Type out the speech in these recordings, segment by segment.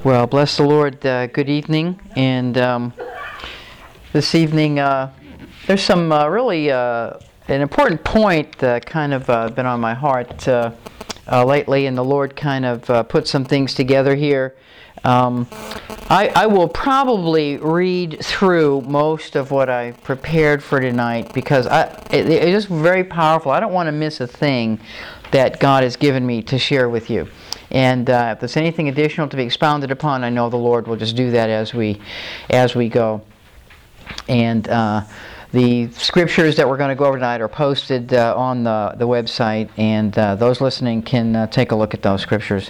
Well, bless the Lord. Good evening. And this evening, there's some really an important point kind of been on my heart lately, and the Lord kind of put some things together here. I will probably read through most of what I prepared for tonight because it is very powerful. I don't want to miss a thing that God has given me to share with you. And if there's anything additional to be expounded upon, I know the Lord will just do that as we go. And the scriptures that we're going to go over tonight are posted on the website, and those listening can take a look at those scriptures.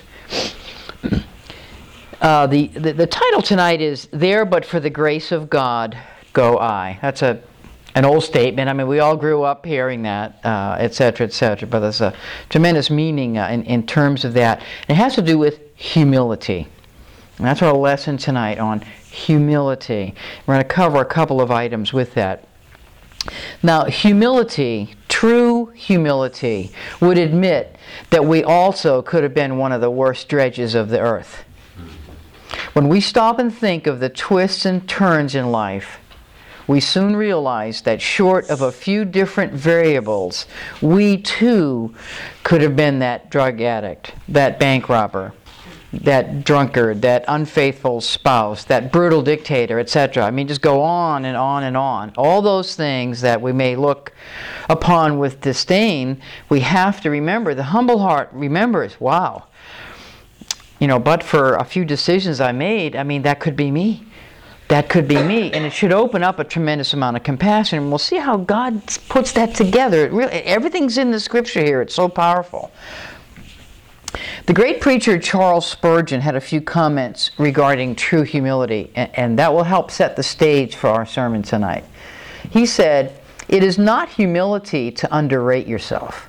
The title tonight is "There But for the Grace of God Go I." That's an old statement. I mean, we all grew up hearing that, etc., etc. But there's a tremendous meaning in terms of that. It has to do with humility. And that's our lesson tonight, on humility. We're going to cover a couple of items with that. Now, humility, true humility, would admit that we also could have been one of the worst dredges of the earth. When we stop and think of the twists and turns in life, we soon realize that short of a few different variables, we too could have been that drug addict, that bank robber, that drunkard, that unfaithful spouse, that brutal dictator, etc. I mean, just go on and on and on. All those things that we may look upon with disdain, we have to remember. The humble heart remembers, wow, but for a few decisions I made, I mean, that could be me. That could be me, and it should open up a tremendous amount of compassion. And we'll see how God puts that together. Everything's in the scripture here. It's so powerful. The great preacher Charles Spurgeon had a few comments regarding true humility, and that will help set the stage for our sermon tonight. He said, "It is not humility to underrate yourself."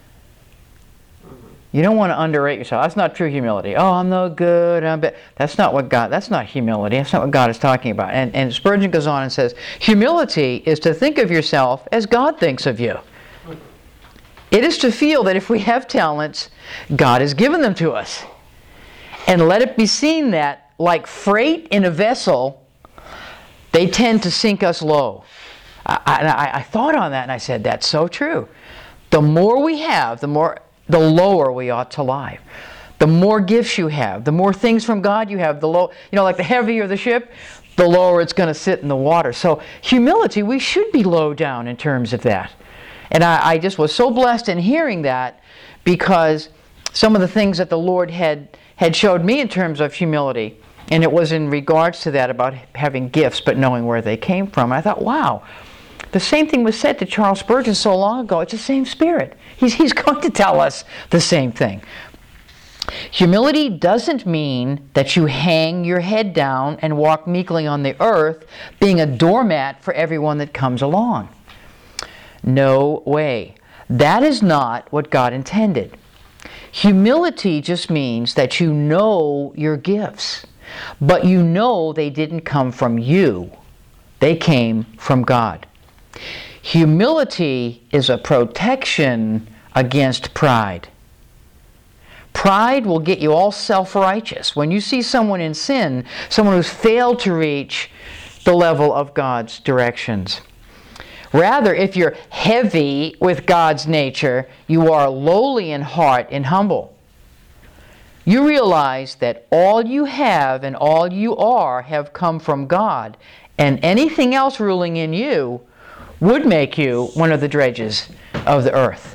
You don't want to underrate yourself. That's not true humility. Oh, I'm no good. That's not humility. That's not what God is talking about. And Spurgeon goes on and says, humility is to think of yourself as God thinks of you. It is to feel that if we have talents, God has given them to us. And let it be seen that, like freight in a vessel, they tend to sink us low. I thought on that and I said, that's so true. The more we have, the lower we ought to lie. The more gifts you have, the more things from God you have, like the heavier the ship, the lower it's going to sit in the water. So humility, we should be low down in terms of that. And I just was so blessed in hearing that, because some of the things that the Lord had showed me in terms of humility, and it was in regards to that about having gifts but knowing where they came from. And I thought, wow, the same thing was said to Charles Spurgeon so long ago. It's the same spirit. He's going to tell us the same thing. Humility doesn't mean that you hang your head down and walk meekly on the earth, being a doormat for everyone that comes along. No way. That is not what God intended. Humility just means that you know your gifts, but you know they didn't come from you. They came from God. Humility is a protection against pride. Pride will get you all self-righteous. When you see someone in sin, someone who's failed to reach the level of God's directions. Rather, if you're heavy with God's nature, you are lowly in heart and humble. You realize that all you have and all you are have come from God, and anything else ruling in you would make you one of the dredges of the earth.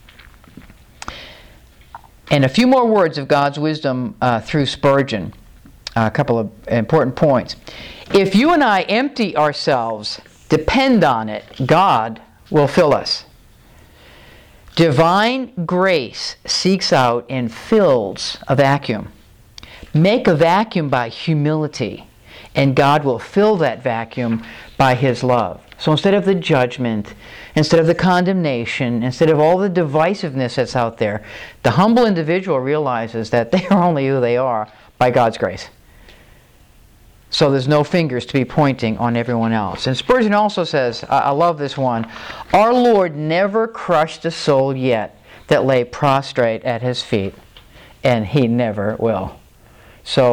And a few more words of God's wisdom through Spurgeon. A couple of important points. If you and I empty ourselves, depend on it, God will fill us. Divine grace seeks out and fills a vacuum. Make a vacuum by humility, and God will fill that vacuum by His love. So instead of the judgment, instead of the condemnation, instead of all the divisiveness that's out there, the humble individual realizes that they are only who they are by God's grace. So there's no fingers to be pointing on everyone else. And Spurgeon also says, I love this one, our Lord never crushed a soul yet that lay prostrate at His feet, and He never will. So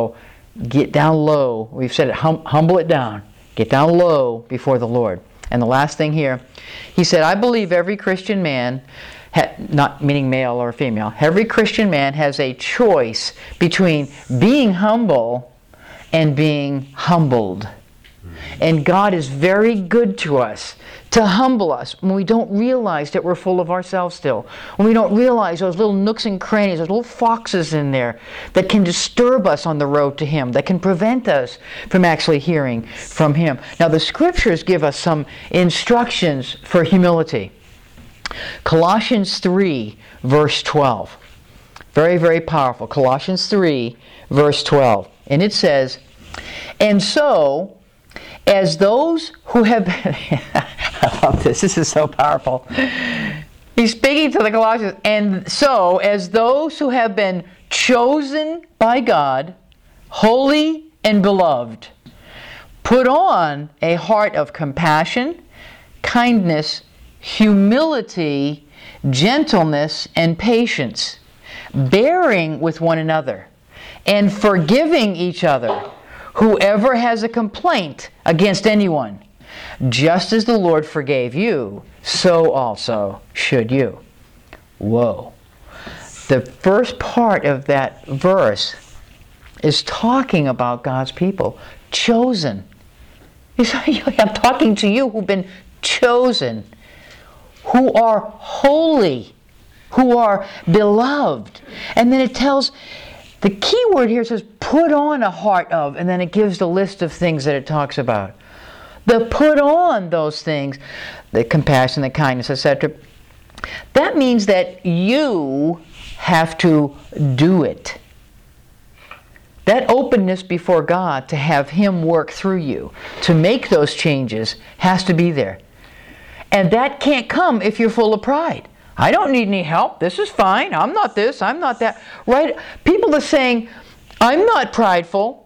get down low. We've said it, humble it down. Get down low before the Lord. And the last thing here, he said, I believe every Christian man, not meaning male or female, every Christian man has a choice between being humble and being humbled. And God is very good to us, to humble us when we don't realize that we're full of ourselves still. When we don't realize those little nooks and crannies, those little foxes in there that can disturb us on the road to Him, that can prevent us from actually hearing from Him. Now the Scriptures give us some instructions for humility. Colossians 3, verse 12. Very, very powerful. Colossians 3, verse 12. And it says, and so, as those who have been... I love this. This is so powerful. He's speaking to the Colossians. And so, as those who have been chosen by God, holy and beloved, put on a heart of compassion, kindness, humility, gentleness, and patience, bearing with one another, and forgiving each other, whoever has a complaint against anyone. Just as the Lord forgave you, so also should you. Whoa. The first part of that verse is talking about God's people, chosen. I'm talking to you who've been chosen, who are holy, who are beloved. And then it tells, the key word here says, put on a heart of, and then it gives the list of things that it talks about. The put on those things, the compassion, the kindness, etc. That means that you have to do it. That openness before God to have Him work through you, to make those changes, has to be there. And that can't come if you're full of pride. I don't need any help. This is fine. I'm not this. I'm not that. Right? People are saying, I'm not prideful.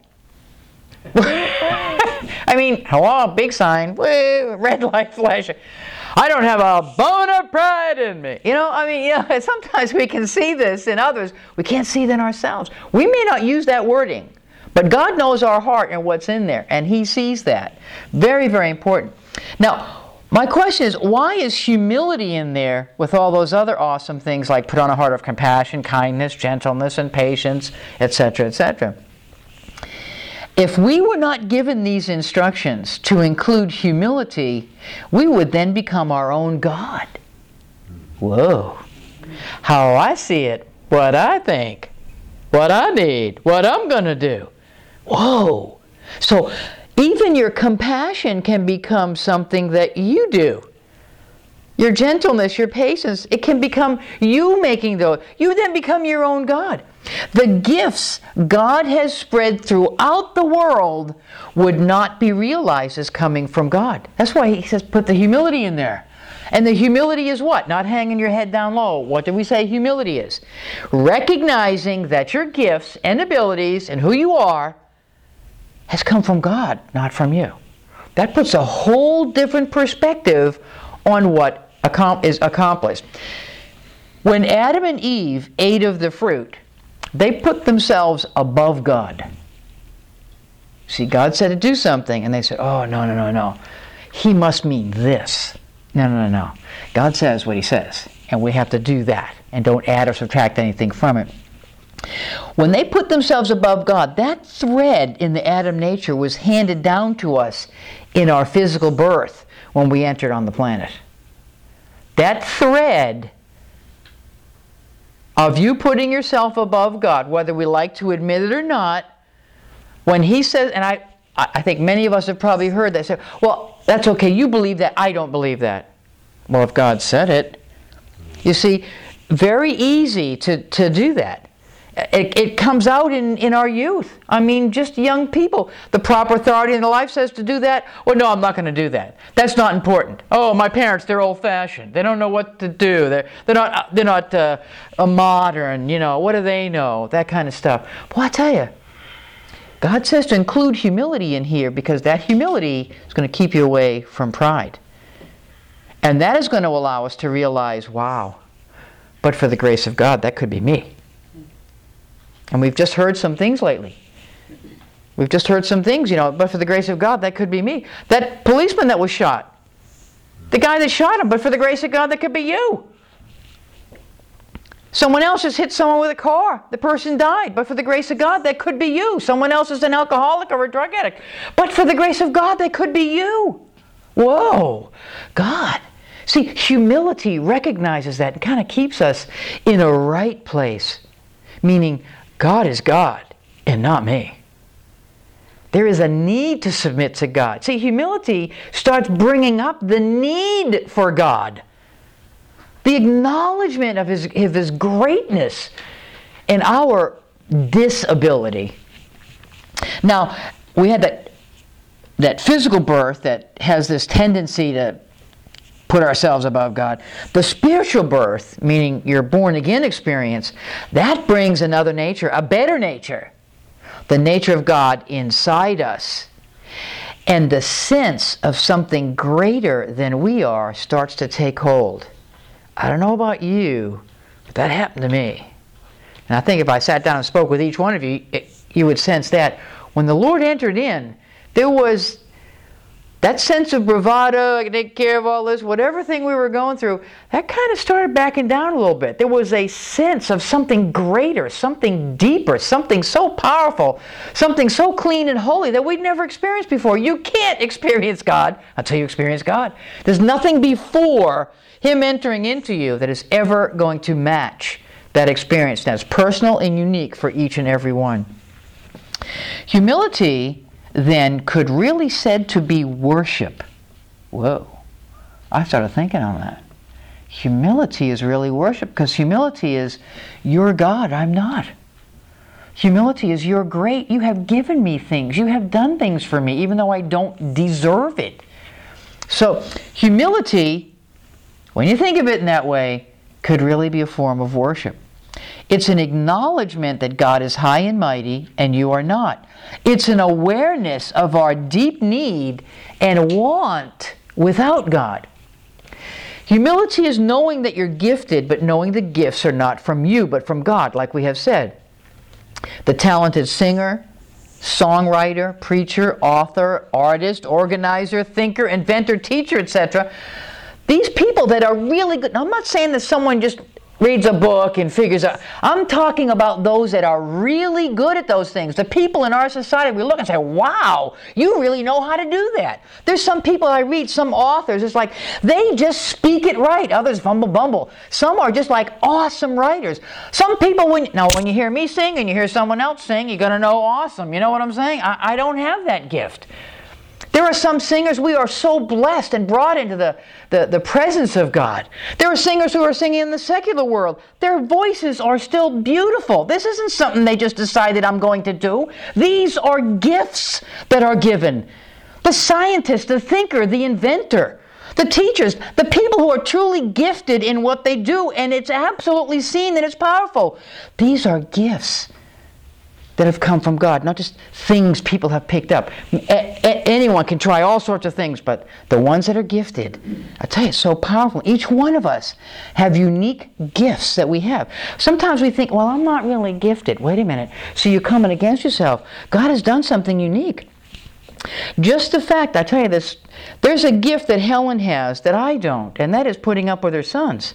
I mean, hello, big sign. Woo, red light flashing. I don't have a bone of pride in me. Sometimes we can see this in others. We can't see it in ourselves. We may not use that wording, but God knows our heart and what's in there, and He sees that. Very, very important. Now, my question is, why is humility in there with all those other awesome things like put on a heart of compassion, kindness, gentleness, and patience, etc., etc.? If we were not given these instructions to include humility, we would then become our own God. Whoa. How I see it, what I think, what I need, what I'm going to do. Whoa. So even your compassion can become something that you do. Your gentleness, your patience, it can become you making those. You then become your own God. The gifts God has spread throughout the world would not be realized as coming from God. That's why He says put the humility in there. And the humility is what? Not hanging your head down low. What do we say humility is? Recognizing that your gifts and abilities and who you are has come from God, not from you. That puts a whole different perspective on what is accomplished. When Adam and Eve ate of the fruit, they put themselves above God. See, God said to do something, and they said, oh, no. He must mean this. No. God says what He says, and we have to do that, and don't add or subtract anything from it. When they put themselves above God, that thread in the Adam nature was handed down to us in our physical birth when we entered on the planet. That thread of you putting yourself above God, whether we like to admit it or not, when He says, and I think many of us have probably heard that, say, well, that's okay, you believe that, I don't believe that. Well, if God said it, you see, very easy to do that. It comes out in our youth. I mean, just young people. The proper authority in their life says to do that. Well, no, I'm not going to do that. That's not important. Oh, my parents, they're old-fashioned. They don't know what to do. They're not modern. What do they know? That kind of stuff. Well, I tell you, God says to include humility in here because that humility is going to keep you away from pride. And that is going to allow us to realize, wow, but for the grace of God, that could be me. And we've just heard some things lately. We've just heard some things, but for the grace of God, that could be me. That policeman that was shot, the guy that shot him, but for the grace of God, that could be you. Someone else just hit someone with a car. The person died, but for the grace of God, that could be you. Someone else is an alcoholic or a drug addict, but for the grace of God, that could be you. Whoa, God. See, humility recognizes that and kind of keeps us in a right place, meaning God is God and not me. There is a need to submit to God. See, humility starts bringing up the need for God. The acknowledgement of His greatness and our disability. Now, we had that physical birth that has this tendency to put ourselves above God. The spiritual birth, meaning your born-again experience, that brings another nature, a better nature. The nature of God inside us. And the sense of something greater than we are starts to take hold. I don't know about you, but that happened to me. And I think if I sat down and spoke with each one of you, you would sense that when the Lord entered in, there was that sense of bravado, I can take care of all this, whatever thing we were going through, that kind of started backing down a little bit. There was a sense of something greater, something deeper, something so powerful, something so clean and holy that we'd never experienced before. You can't experience God until you experience God. There's nothing before Him entering into you that is ever going to match that experience. That's personal and unique for each and every one. Humility then could really said to be worship. Whoa. I started thinking on that. Humility is really worship, because humility is, you're God, I'm not. Humility is, you're great, you have given me things, you have done things for me, even though I don't deserve it. So humility, when you think of it in that way, could really be a form of worship. It's an acknowledgement that God is high and mighty and you are not. It's an awareness of our deep need and want without God. Humility is knowing that you're gifted, but knowing the gifts are not from you, but from God, like we have said. The talented singer, songwriter, preacher, author, artist, organizer, thinker, inventor, teacher, etc. These people that are really good. Now, I'm not saying that someone just reads a book and figures out. I'm talking about those that are really good at those things. The people in our society, we look and say, wow, you really know how to do that. There's some people I read, some authors, it's like they just speak it right. Others fumble bumble. Some are just like awesome writers. Some people, when you hear me sing and you hear someone else sing, you're going to know awesome. You know what I'm saying? I don't have that gift. There are some singers, we are so blessed and brought into the presence of God. There are singers who are singing in the secular world. Their voices are still beautiful. This isn't something they just decided I'm going to do. These are gifts that are given. The scientist, the thinker, the inventor, the teachers, the people who are truly gifted in what they do, and it's absolutely seen that it's powerful. These are gifts that have come from God, not just things people have picked up. Anyone can try all sorts of things, but the ones that are gifted, I tell you, it's so powerful. Each one of us have unique gifts that we have. Sometimes we think, well, I'm not really gifted. Wait a minute. So you're coming against yourself. God has done something unique. Just the fact, I tell you this, there's a gift that Helen has that I don't, and that is putting up with her sons.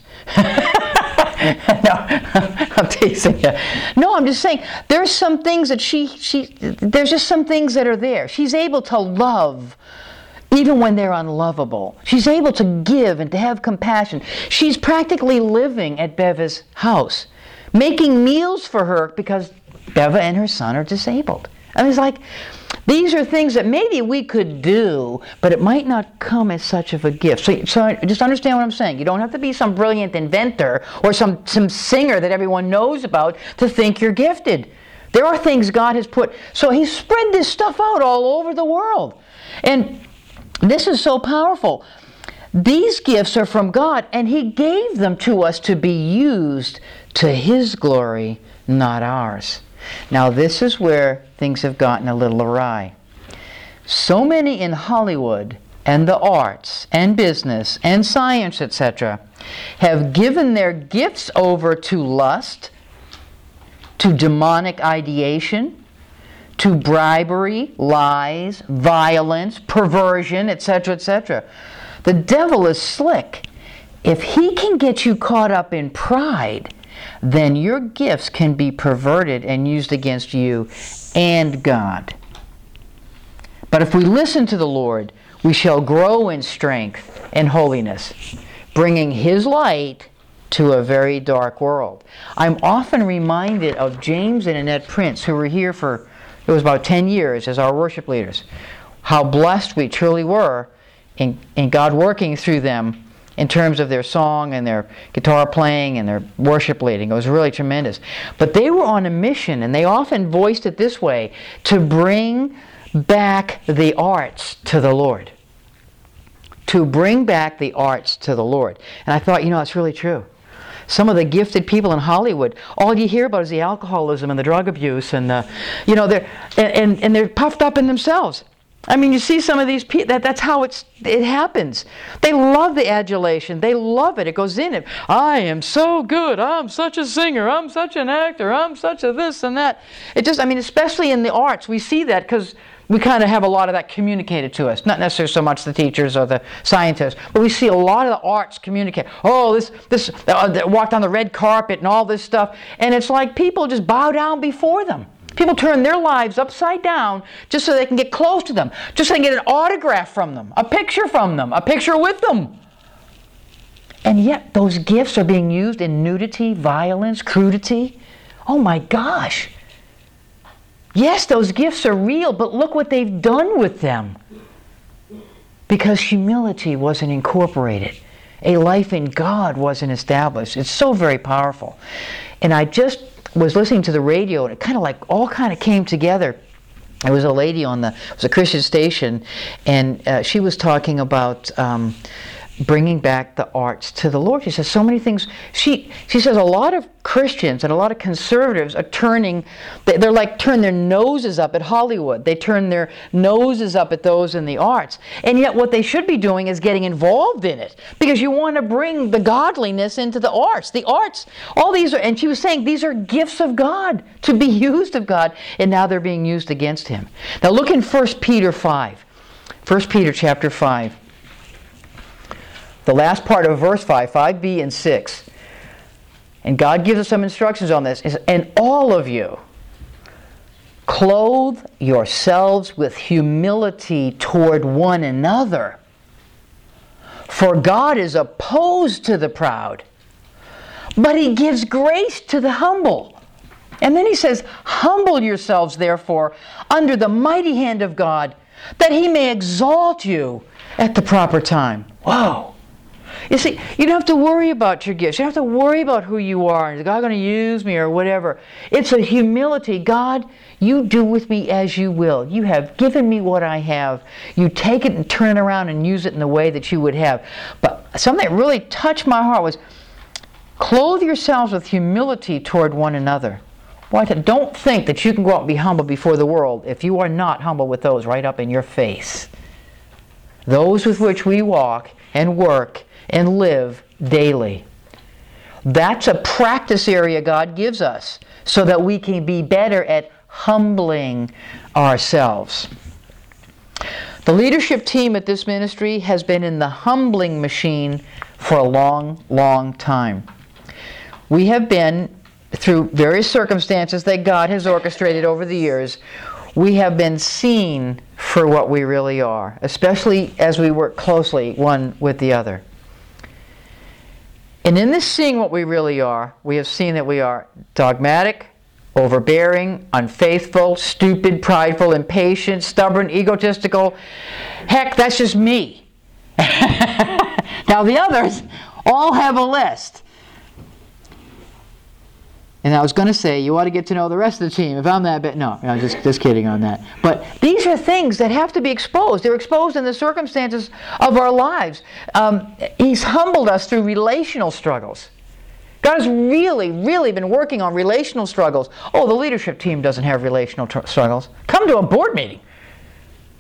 No, I'm teasing you. No, I'm just saying, there's some things that there's just some things that are there. She's able to love even when they're unlovable. She's able to give and to have compassion. She's practically living at Beva's house, making meals for her because Beva and her son are disabled. I mean, it's like, these are things that maybe we could do, but it might not come as such of a gift. So just understand what I'm saying. You don't have to be some brilliant inventor or some singer that everyone knows about to think you're gifted. There are things God has put. So He's spread this stuff out all over the world. And this is so powerful. These gifts are from God, and He gave them to us to be used to His glory, not ours. Now, this is where things have gotten a little awry. So many in Hollywood and the arts and business and science, etc., have given their gifts over to lust, to demonic ideation, to bribery, lies, violence, perversion, etc., etc. The devil is slick. If he can get you caught up in pride, then your gifts can be perverted and used against you and God. But if we listen to the Lord, we shall grow in strength and holiness, bringing His light to a very dark world. I'm often reminded of James and Annette Prince, who were here for, it was about 10 years as our worship leaders. How blessed we truly were in God working through them in terms of their song and their guitar playing and their worship leading. It was really tremendous. But they were on a mission, and they often voiced it this way, to bring back the arts to the Lord. To bring back the arts to the Lord. And I thought, it's really true. Some of the gifted people in Hollywood, all you hear about is the alcoholism and the drug abuse, and they're puffed up in themselves. I mean, you see some of these people, that's how it happens. They love the adulation. They love it. It goes in it. I am so good. I'm such a singer. I'm such an actor. I'm such a this and that. Especially in the arts, we see that because we kind of have a lot of that communicated to us. Not necessarily so much the teachers or the scientists, but we see a lot of the arts communicate. Oh, this walked on the red carpet and all this stuff. And it's like people just bow down before them. People turn their lives upside down just so they can get close to them. Just so they can get an autograph from them, a picture from them, a picture with them. And yet those gifts are being used in nudity, violence, crudity. Oh my gosh. Yes, those gifts are real, but look what they've done with them. Because humility wasn't incorporated. A life in God wasn't established. It's so very powerful. And I just was listening to the radio, and it all came together. There was a lady it was a Christian station, and she was talking about bringing back the arts to the Lord. She says so many things. She says a lot of Christians and a lot of conservatives are turn their noses up at Hollywood. They turn their noses up at those in the arts. And yet what they should be doing is getting involved in it, because you want to bring the godliness into the arts. The arts, all these are, and she was saying these are gifts of God, to be used of God, and now they're being used against Him. Now look in 1 Peter 5. 1 Peter chapter 5. The last part of verse 5, 5b and 6. And God gives us some instructions on this. And all of you, clothe yourselves with humility toward one another. For God is opposed to the proud, but He gives grace to the humble. And then He says, humble yourselves, therefore, under the mighty hand of God, that He may exalt you at the proper time. Whoa. You see, you don't have to worry about your gifts. You don't have to worry about who you are. Is God going to use me or whatever? It's a humility. God, you do with me as you will. You have given me what I have. You take it and turn it around and use it in the way that you would have. But something that really touched my heart was, clothe yourselves with humility toward one another. Why? Don't think that you can go out and be humble before the world if you are not humble with those right up in your face. Those with which we walk and work and live daily. That's a practice area God gives us so that we can be better at humbling ourselves. The leadership team at this ministry has been in the humbling machine for a long, long time. We have been, through various circumstances that God has orchestrated over the years, we have been seen for what we really are, especially as we work closely one with the other. And in this seeing what we really are, we have seen that we are dogmatic, overbearing, unfaithful, stupid, prideful, impatient, stubborn, egotistical. Heck, that's just me. Now the others all have a list. And I was going to say, you ought to get to know the rest of the team. If I'm that bad, no, just kidding on that. But these are things that have to be exposed. They're exposed in the circumstances of our lives. He's humbled us through relational struggles. God has really, really been working on relational struggles. Oh, the leadership team doesn't have relational struggles. Come to a board meeting.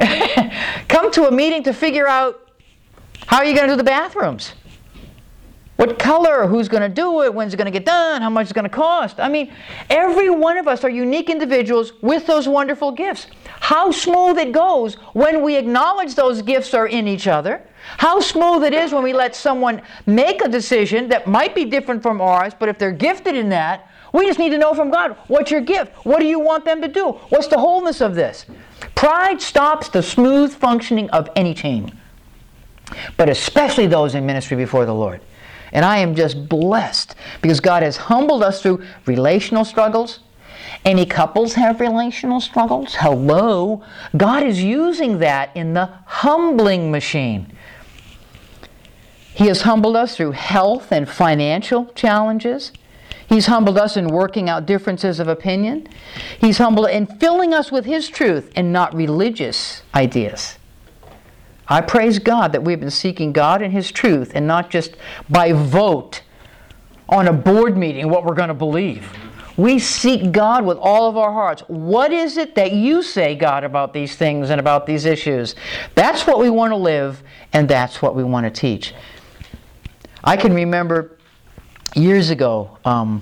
Come to a meeting to figure out how you're going to do the bathrooms. what color, who's going to do it, when's it going to get done, how much it's going to cost. I mean, every one of us are unique individuals with those wonderful gifts. How smooth it goes when we acknowledge those gifts are in each other. How smooth it is when we let someone make a decision that might be different from ours, but if they're gifted in that, we just need to know from God, what's your gift? What do you want them to do? What's the wholeness of this? Pride stops the smooth functioning of any team, but especially those in ministry before the Lord. And I am just blessed because God has humbled us through relational struggles. Any couples have relational struggles? Hello. God is using that in the humbling machine. He has humbled us through health and financial challenges. He's humbled us in working out differences of opinion. He's humbled in filling us with His truth and not religious ideas. I praise God that we've been seeking God and His truth and not just by vote on a board meeting what we're going to believe. We seek God with all of our hearts. What is it that you say, God, about these things and about these issues? That's what we want to live, and that's what we want to teach. I can remember years ago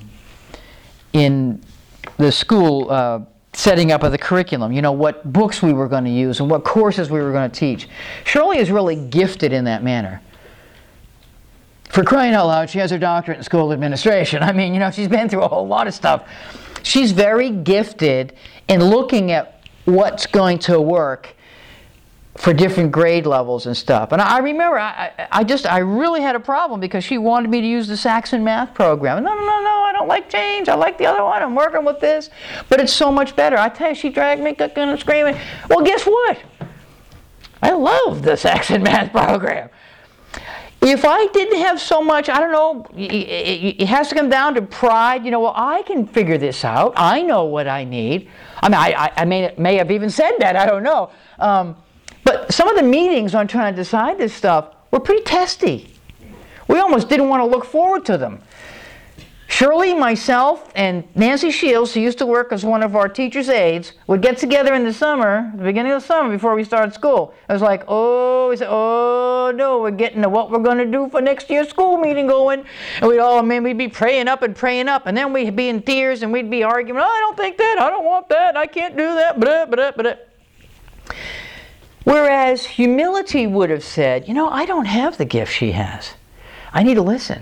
in the school setting up of the curriculum, what books we were going to use and what courses we were going to teach. Shirley is really gifted in that manner. For crying out loud, she has her doctorate in school administration. I mean, she's been through a whole lot of stuff. She's very gifted in looking at what's going to work for different grade levels and stuff. And I remember I really had a problem because she wanted me to use the Saxon math program. No, I don't like change. I like the other one. I'm working with this. But it's so much better. I tell you, she dragged me kicking and screaming. Well, guess what? I love the Saxon math program. If I didn't have so much, I don't know, it has to come down to pride. Well, I can figure this out. I know what I need. I mean, I may have even said that. I don't know. But some of the meetings on trying to decide this stuff were pretty testy. We almost didn't want to look forward to them. Shirley, myself, and Nancy Shields, who used to work as one of our teacher's aides, would get together in the summer, the beginning of the summer, before we started school. It was like, we said, no, we're getting to what we're going to do for next year's school meeting going. And we'd be praying up, and then we'd be in tears, and we'd be arguing, I don't think that, I don't want that, I can't do that, blah, blah, blah. Whereas humility would have said, I don't have the gift she has. I need to listen.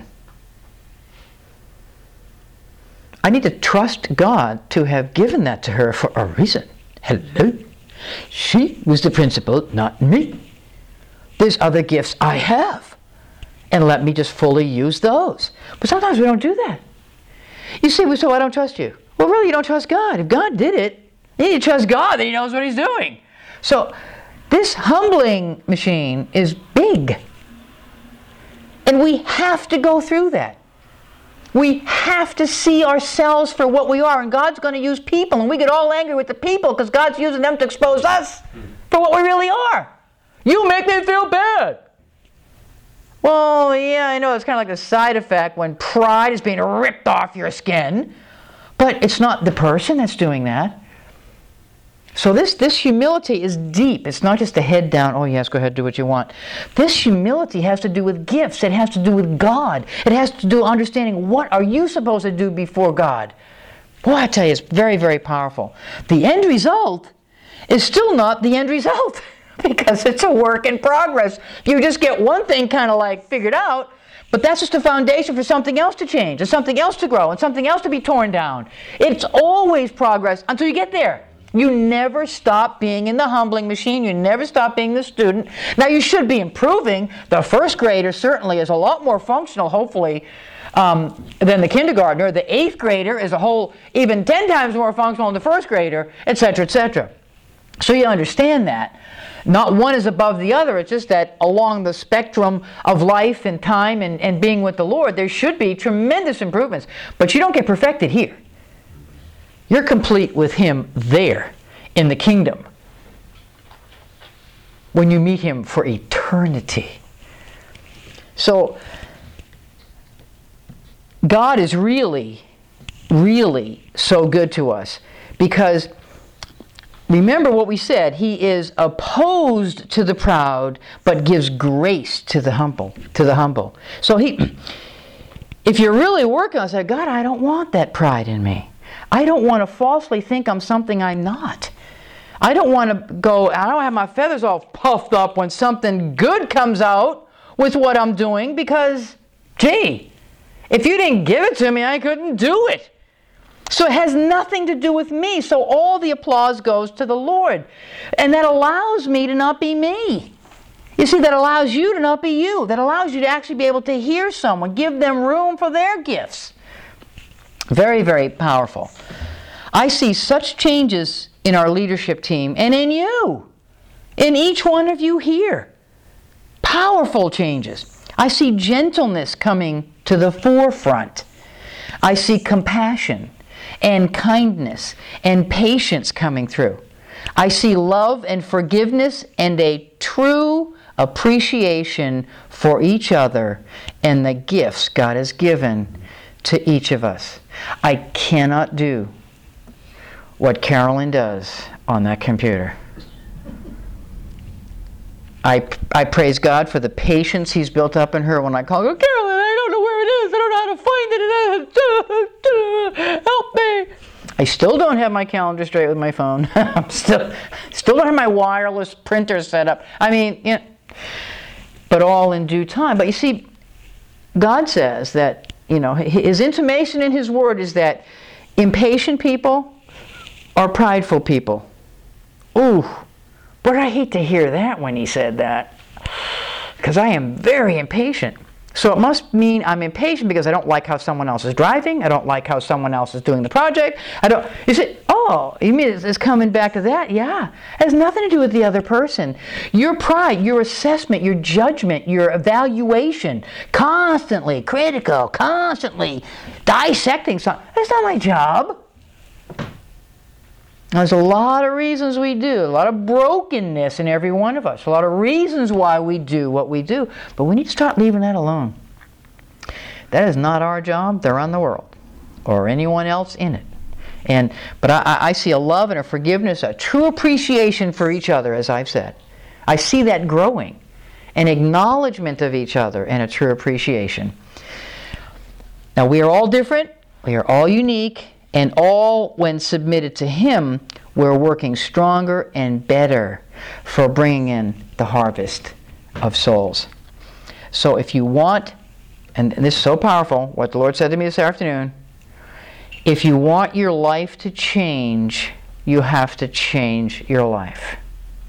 I need to trust God to have given that to her for a reason. Hello? She was the principal, not me. There's other gifts I have. And let me just fully use those. But sometimes we don't do that. You say, so I don't trust you. Well, really, you don't trust God. If God did it, you need to trust God that He knows what He's doing. So this humbling machine is big. And we have to go through that. We have to see ourselves for what we are. And God's going to use people. And we get all angry with the people because God's using them to expose us for what we really are. You make me feel bad. Well, yeah, I know. It's kind of like the side effect when pride is being ripped off your skin. But it's not the person that's doing that. So this humility is deep. It's not just a head down, oh yes, go ahead, do what you want. This humility has to do with gifts. It has to do with God. It has to do with understanding what are you supposed to do before God. Boy, I tell you, it's very, very powerful. The end result is still not the end result because it's a work in progress. You just get one thing kind of like figured out, but that's just a foundation for something else to change and something else to grow and something else to be torn down. It's always progress until you get there. You never stop being in the humbling machine. You never stop being the student. Now, you should be improving. The first grader certainly is a lot more functional, hopefully, than the kindergartner. The 8th grader is even 10 times more functional than the first grader, etc., etc. So you understand that. Not one is above the other. It's just that along the spectrum of life and time and being with the Lord, there should be tremendous improvements. But you don't get perfected here. You're complete with Him there in the kingdom when you meet Him for eternity. So God is really, really so good to us because remember what we said, He is opposed to the proud but gives grace to the humble. So if you're really working on it, say, God, I don't want that pride in me. I don't want to falsely think I'm something I'm not. I don't want to I don't have my feathers all puffed up when something good comes out with what I'm doing because, gee, if you didn't give it to me, I couldn't do it. So it has nothing to do with me. So all the applause goes to the Lord. And that allows me to not be me. You see, that allows you to not be you. That allows you to actually be able to hear someone, give them room for their gifts. Very, very powerful. I see such changes in our leadership team and in you, in each one of you here. Powerful changes. I see gentleness coming to the forefront. I see compassion and kindness and patience coming through. I see love and forgiveness and a true appreciation for each other and the gifts God has given to each of us. I cannot do what Carolyn does on that computer. I praise God for the patience He's built up in her when I call her, Carolyn, I don't know where it is. I don't know how to find it. Help me. I still don't have my calendar straight with my phone. I'm still don't have my wireless printer set up. I mean, you know, but all in due time. But you see, God says that, you know, His intimation in His Word is that impatient people are prideful people. Ooh, but I hate to hear that when He said that, because I am very impatient. So it must mean I'm impatient because I don't like how someone else is driving. I don't like how someone else is doing the project. You say, oh, you mean it's coming back to that? Yeah. It has nothing to do with the other person. Your pride, your assessment, your judgment, your evaluation, constantly critical, constantly dissecting something. That's not my job. There's a lot of reasons we do, a lot of brokenness in every one of us, a lot of reasons why we do what we do, but we need to start leaving that alone. That is not our job, they're on the world, or anyone else in it. But I see a love and a forgiveness, a true appreciation for each other, as I've said. I see that growing, an acknowledgement of each other and a true appreciation. Now we are all different, we are all unique, and all, when submitted to Him, we're working stronger and better for bringing in the harvest of souls. So if you want, and this is so powerful, what the Lord said to me this afternoon, if you want your life to change, you have to change your life.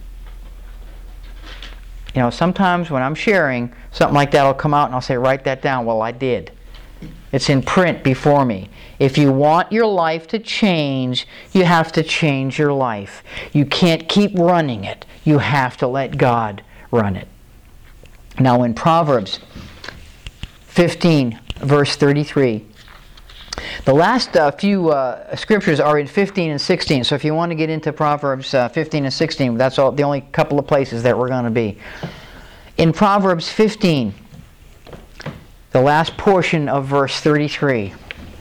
You know, sometimes when I'm sharing, something like that will come out and I'll say, write that down. Well, I did. It's in print before me. If you want your life to change, you have to change your life. You can't keep running it. You have to let God run it. Now in Proverbs 15, verse 33, the last few scriptures are in 15 and 16. So if you want to get into Proverbs 15 and 16, that's the only couple of places that we're going to be. In Proverbs 15, the last portion of verse 33.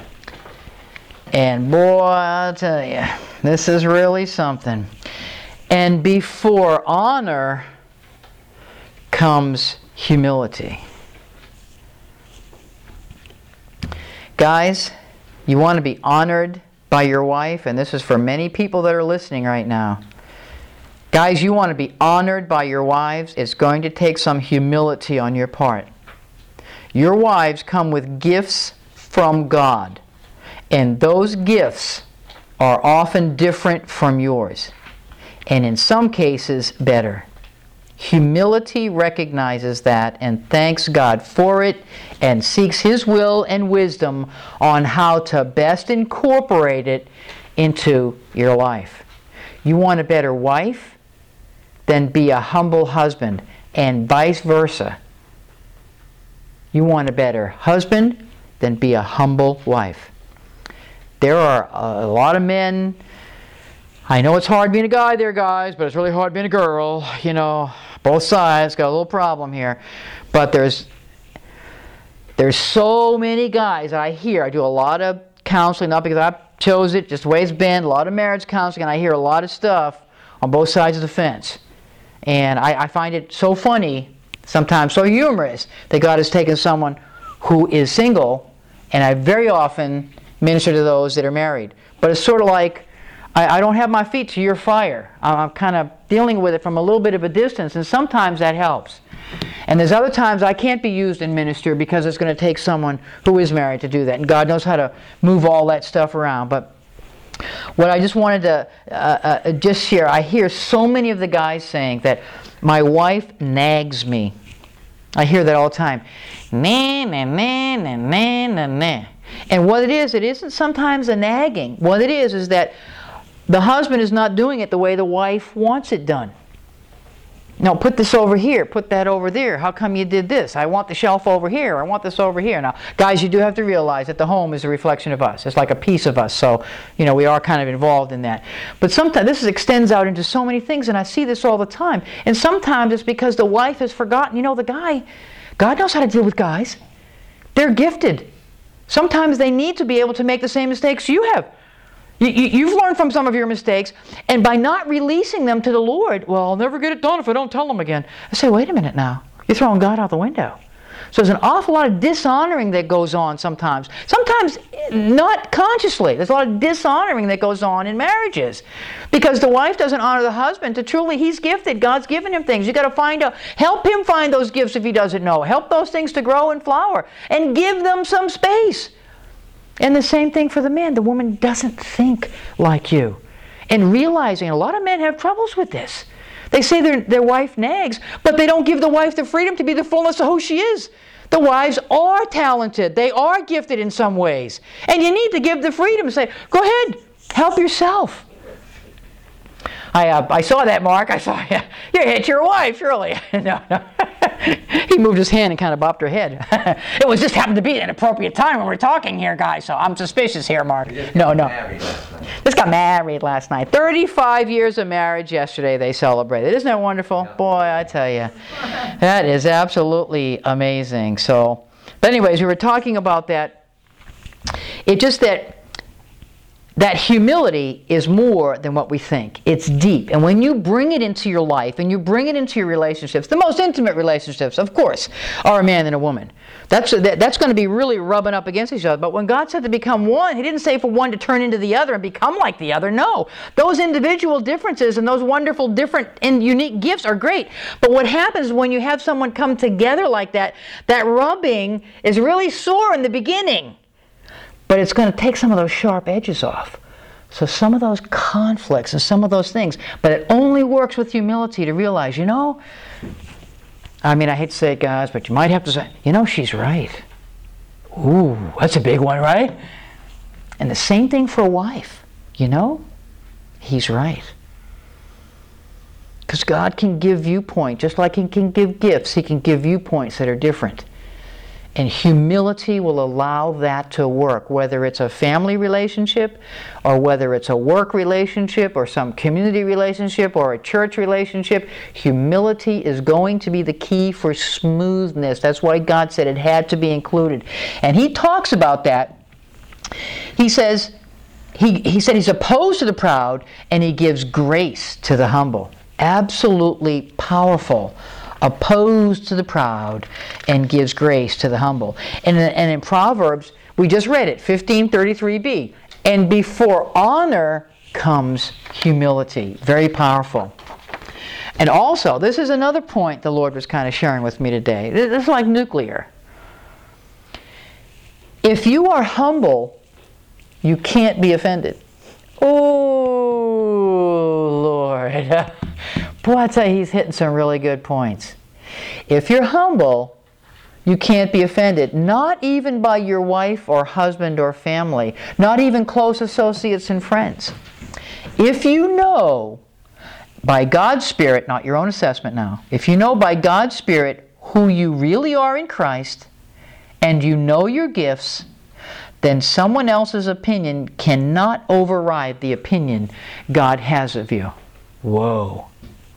And boy, I'll tell you, this is really something. And before honor comes humility. Guys, you want to be honored by your wife, and this is for many people that are listening right now. Guys, you want to be honored by your wives, it's going to take some humility on your part. Your wives come with gifts from God, and those gifts are often different from yours, and in some cases better. Humility recognizes that and thanks God for it and seeks His will and wisdom on how to best incorporate it into your life. You want a better wife? Then be a humble husband, and vice versa. You want a better husband? Then be a humble wife. There are a lot of men. I know it's hard being a guy there, guys, but it's really hard being a girl. You know, both sides got a little problem here. But there's so many guys that I hear. I do a lot of counseling, not because I chose it, just the way it's been. A lot of marriage counseling, and I hear a lot of stuff on both sides of the fence. And I find it so funny, sometimes so humorous, that God has taken someone who is single And I very often minister to those that are married. But it's sort of like, I don't have my feet to your fire. I'm kind of dealing with it from a little bit of a distance, and sometimes that helps. And there's other times I can't be used in ministry because it's going to take someone who is married to do that. And God knows how to move all that stuff around. But what I just wanted to just share, I hear so many of the guys saying that my wife nags me. I hear that all the time. Nah, nah, nah, nah, nah, nah, nah. And what it isn't sometimes a nagging. What it is that the husband is not doing it the way the wife wants it done. No, put this over here, put that over there. How come you did this? I want the shelf over here. I want this over here. Now, guys, you do have to realize that the home is a reflection of us. It's like a piece of us. So, we are kind of involved in that. But sometimes this extends out into so many things, and I see this all the time. And sometimes it's because the wife has forgotten. The guy, God knows how to deal with guys. They're gifted. Sometimes they need to be able to make the same mistakes you have. You've learned from some of your mistakes, and by not releasing them to the Lord, well, I'll never get it done if I don't tell them again. I say, wait a minute now. You're throwing God out the window. So there's an awful lot of dishonoring that goes on sometimes. Sometimes not consciously. There's a lot of dishonoring that goes on in marriages. Because the wife doesn't honor the husband to truly, he's gifted. God's given him things. You've got to help him find those gifts if he doesn't know. Help those things to grow and flower. And give them some space. And the same thing for the man. The woman doesn't think like you. And realizing, a lot of men have troubles with this. They say their wife nags, but they don't give the wife the freedom to be the fullness of who she is. The wives are talented. They are gifted in some ways. And you need to give the freedom to say, go ahead, help yourself. I saw that, Mark. I saw you hit your wife, surely. No. He moved his hand and kind of bopped her head. It was just happened to be an appropriate time when we're talking here, guys. So I'm suspicious here, Mark. No. Just got married last night. 35 years of marriage yesterday they celebrated. Isn't that wonderful? Yeah. Boy, I tell you. That is absolutely amazing. So, but anyways, we were talking about that. It's just that humility is more than what we think. It's deep. And when you bring it into your life and you bring it into your relationships, the most intimate relationships, of course, are a man and a woman. That's going to be really rubbing up against each other. But when God said to become one, He didn't say for one to turn into the other and become like the other. No. Those individual differences and those wonderful, different, and unique gifts are great. But what happens when you have someone come together like that, that rubbing is really sore in the beginning. But it's going to take some of those sharp edges off. So some of those conflicts and some of those things. But it only works with humility to realize, I hate to say it, guys, but you might have to say, she's right. Ooh, that's a big one, right? And the same thing for a wife. He's right. Because God can give viewpoint, just like He can give gifts, He can give viewpoints that are different. And humility will allow that to work, whether it's a family relationship or whether it's a work relationship or some community relationship or a church relationship. Humility is going to be the key for smoothness. That's why God said it had to be included. And He talks about that. He says, He said He's opposed to the proud and He gives grace to the humble. Absolutely powerful. Opposed to the proud and gives grace to the humble. And in Proverbs, we just read it, 15:33b. And before honor comes humility. Very powerful. And also, this is another point the Lord was kind of sharing with me today. This is like nuclear. If you are humble, you can't be offended. Oh, Lord. Boy, I tell you, He's hitting some really good points. If you're humble, you can't be offended. Not even by your wife or husband or family. Not even close associates and friends. If you know by God's Spirit, not your own assessment now, if you know by God's Spirit who you really are in Christ, and you know your gifts, then someone else's opinion cannot override the opinion God has of you. Whoa.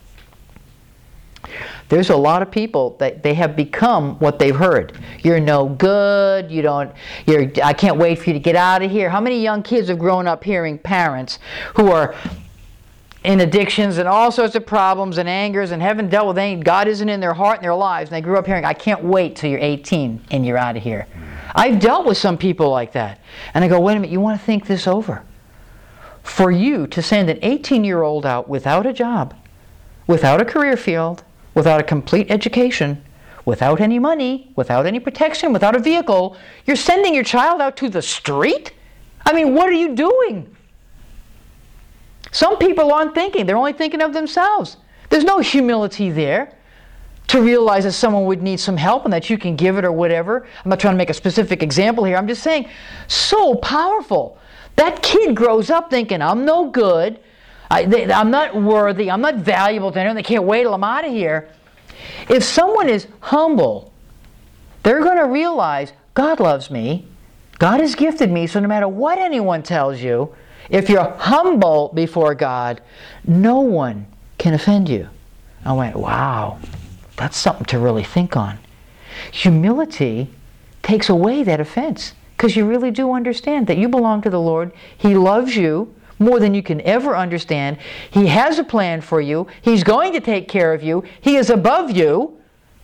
There's a lot of people that they have become what they've heard. You're no good, I can't wait for you to get out of here. How many young kids have grown up hearing parents who are in addictions and all sorts of problems and angers and haven't dealt with anything, God isn't in their heart and their lives, and they grew up hearing, I can't wait till you're 18 and you're out of here. I've dealt with some people like that. And I go, wait a minute, you want to think this over. For you to send an 18-year-old out without a job, without a career field, without a complete education, without any money, without any protection, without a vehicle, you're sending your child out to the street? I mean, what are you doing? Some people aren't thinking. They're only thinking of themselves. There's no humility there to realize that someone would need some help and that you can give it or whatever. I'm not trying to make a specific example here. I'm just saying, so powerful. That kid grows up thinking, I'm no good, I'm not worthy, I'm not valuable to anyone, they can't wait till I'm out of here. If someone is humble, they're going to realize, God loves me, God has gifted me, so no matter what anyone tells you, if you're humble before God, no one can offend you. I went, wow, that's something to really think on. Humility takes away that offense. Because you really do understand that you belong to the Lord. He loves you more than you can ever understand. He has a plan for you. He's going to take care of you. He is above you.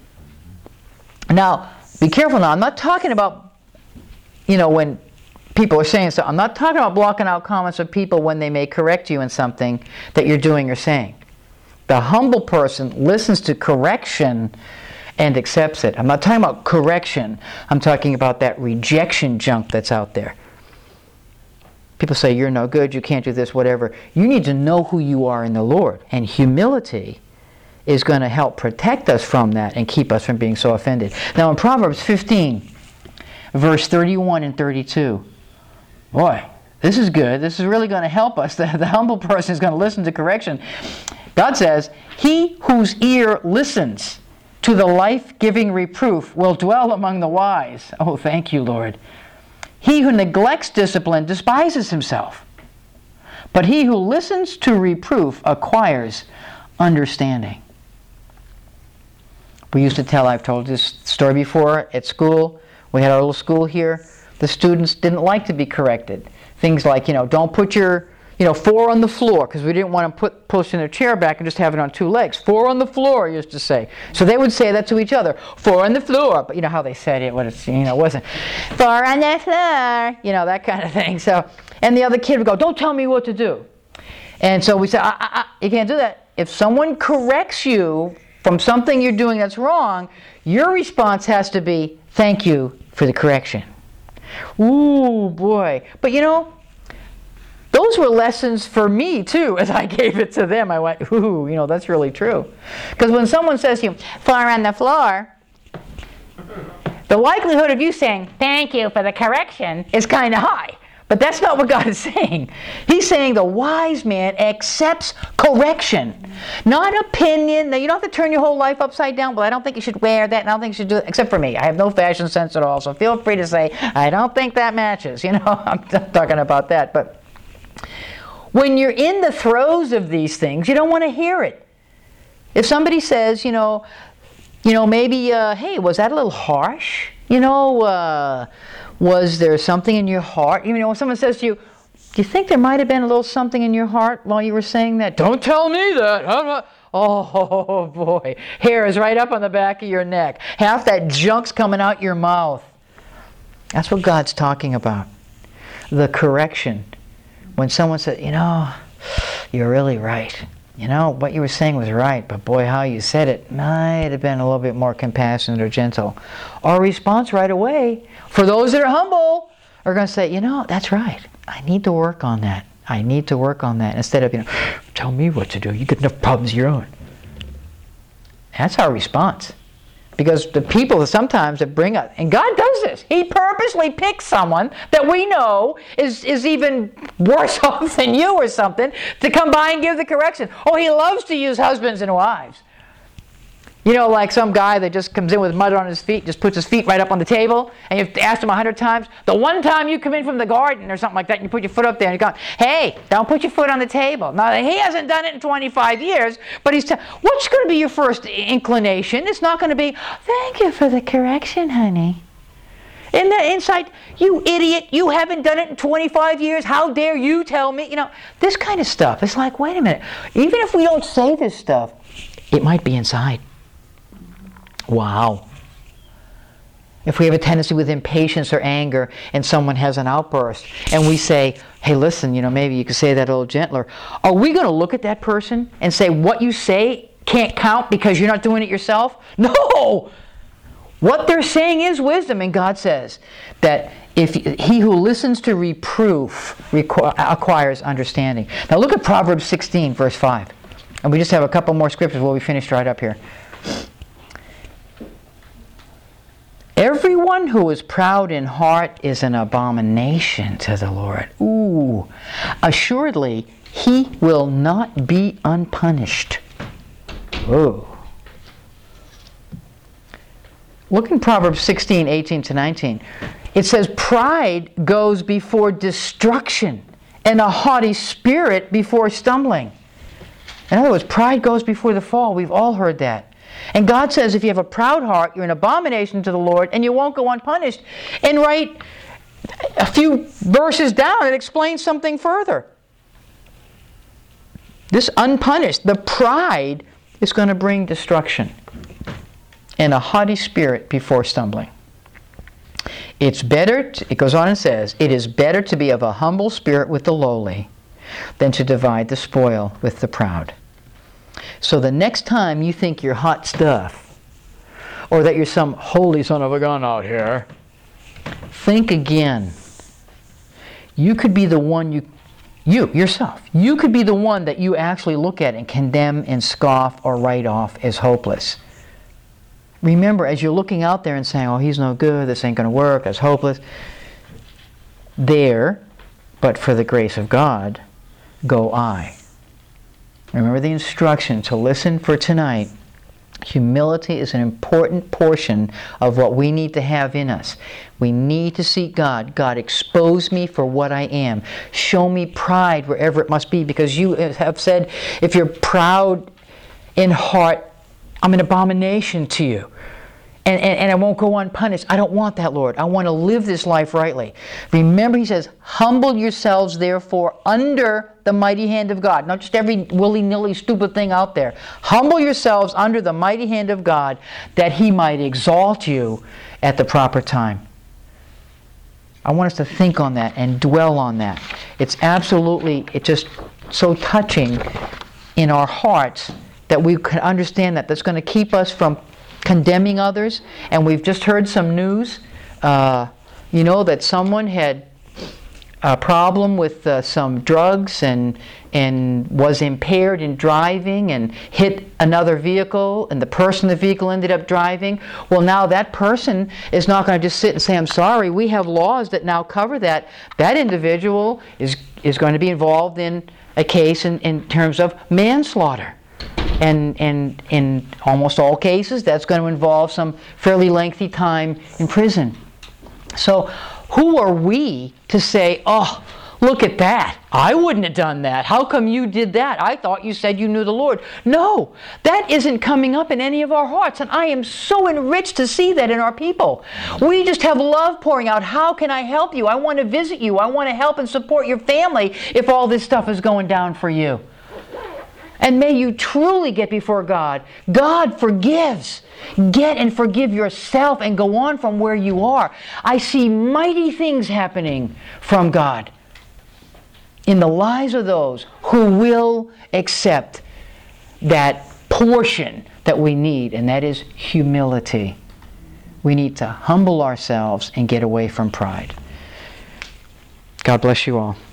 Now, be careful now. I'm not talking about, when people are saying stuff. I'm not talking about blocking out comments of people when they may correct you in something that you're doing or saying. The humble person listens to correction and accepts it. I'm not talking about correction. I'm talking about that rejection junk that's out there. People say, you're no good, you can't do this, whatever. You need to know who you are in the Lord. And humility is going to help protect us from that and keep us from being so offended. Now in Proverbs 15, verse 31 and 32, boy, this is good. This is really going to help us. The humble person is going to listen to correction. God says, he whose ear listens to the life-giving reproof will dwell among the wise. Oh, thank you, Lord. He who neglects discipline despises himself, but he who listens to reproof acquires understanding. We used to tell, I've told this story before, at school. We had our little school here. The students didn't like to be corrected. Things like, don't put your 4 on the floor, because we didn't want them pushing their chair back and just have it on 2 legs. 4 on the floor, used to say. So they would say that to each other. 4 on the floor. But you know how they said it, it wasn't 4 on the floor, that kind of thing. So, and the other kid would go, don't tell me what to do. And so we said, you can't do that. If someone corrects you from something you're doing that's wrong, your response has to be, thank you for the correction. Ooh, boy. But those were lessons for me, too, as I gave it to them. I went, ooh, that's really true. Because when someone says to you, 4 on the floor, the likelihood of you saying, thank you for the correction, is kind of high. But that's not what God is saying. He's saying the wise man accepts correction, not opinion. Now, you don't have to turn your whole life upside down. Well, I don't think you should wear that, and I don't think you should do it, except for me. I have no fashion sense at all, so feel free to say, I don't think that matches. I'm not talking about that, but when you're in the throes of these things, you don't want to hear it. If somebody says, maybe, hey, was that a little harsh? Was there something in your heart? When someone says to you, do you think there might have been a little something in your heart while you were saying that? Don't tell me that. Oh, boy. Hair is right up on the back of your neck. Half that junk's coming out your mouth. That's what God's talking about. The correction. When someone said, you're really right. What you were saying was right, but boy, how you said it might have been a little bit more compassionate or gentle. Our response right away, for those that are humble, are going to say, that's right. I need to work on that. I need to work on that. Instead of, tell me what to do. You got enough problems of your own. That's our response. Because the people sometimes that bring us, and God does this. He purposely picks someone that we know is even worse off than you or something to come by and give the correction. Oh, He loves to use husbands and wives. Like some guy that just comes in with mud on his feet, just puts his feet right up on the table, and you've asked him 100 times, the one time you come in from the garden or something like that, and you put your foot up there, and you go, hey, don't put your foot on the table. Now, he hasn't done it in 25 years, but what's going to be your first inclination? It's not going to be, thank you for the correction, honey. In the inside, you idiot, you haven't done it in 25 years, how dare you tell me? This kind of stuff. It's like, wait a minute, even if we don't say this stuff, it might be inside. Wow. If we have a tendency with impatience or anger and someone has an outburst and we say, hey, listen, maybe you could say that a little gentler. Are we going to look at that person and say what you say can't count because you're not doing it yourself? No! What they're saying is wisdom, and God says that if he who listens to reproof acquires understanding. Now look at Proverbs 16, verse 5. And we just have a couple more scriptures. We'll be finished right up here. Everyone who is proud in heart is an abomination to the Lord. Ooh. Assuredly, he will not be unpunished. Ooh. Look in Proverbs 16, 18 to 19. It says, pride goes before destruction, and a haughty spirit before stumbling. In other words, pride goes before the fall. We've all heard that. And God says if you have a proud heart, you're an abomination to the Lord, and you won't go unpunished. And right a few verses down, it explains something further. This unpunished, the pride is going to bring destruction, and a haughty spirit before stumbling. It's better, it goes on and says, it is better to be of a humble spirit with the lowly than to divide the spoil with the proud. So the next time you think you're hot stuff, or that you're some holy son of a gun out here, think again. You could be the one yourself, you could be the one that you actually look at and condemn and scoff or write off as hopeless. Remember, as you're looking out there and saying, oh, he's no good, this ain't going to work, that's hopeless, there, but for the grace of God, go I. Remember the instruction to listen for tonight. Humility is an important portion of what we need to have in us. We need to seek God. God, expose me for what I am. Show me pride wherever it must be, because you have said, if you're proud in heart, I'm an abomination to you. And I won't go unpunished. I don't want that, Lord. I want to live this life rightly. Remember, he says, humble yourselves, therefore, under the mighty hand of God. Not just every willy-nilly stupid thing out there. Humble yourselves under the mighty hand of God, that he might exalt you at the proper time. I want us to think on that and dwell on that. It's just so touching in our hearts that we can understand that. That's going to keep us from condemning others. And we've just heard some news, that someone had a problem with some drugs and was impaired in driving and hit another vehicle, and the person in the vehicle ended up driving. Well, now that person is not going to just sit and say, I'm sorry. We have laws that now cover that. That individual is going to be involved in a case in terms of manslaughter. And in almost all cases, that's going to involve some fairly lengthy time in prison. So who are we to say, oh, look at that. I wouldn't have done that. How come you did that? I thought you said you knew the Lord. No, that isn't coming up in any of our hearts. And I am so enriched to see that in our people. We just have love pouring out. How can I help you? I want to visit you. I want to help and support your family if all this stuff is going down for you. And may you truly get before God. God forgives. Get and forgive yourself and go on from where you are. I see mighty things happening from God in the lives of those who will accept that portion that we need, and that is humility. We need to humble ourselves and get away from pride. God bless you all.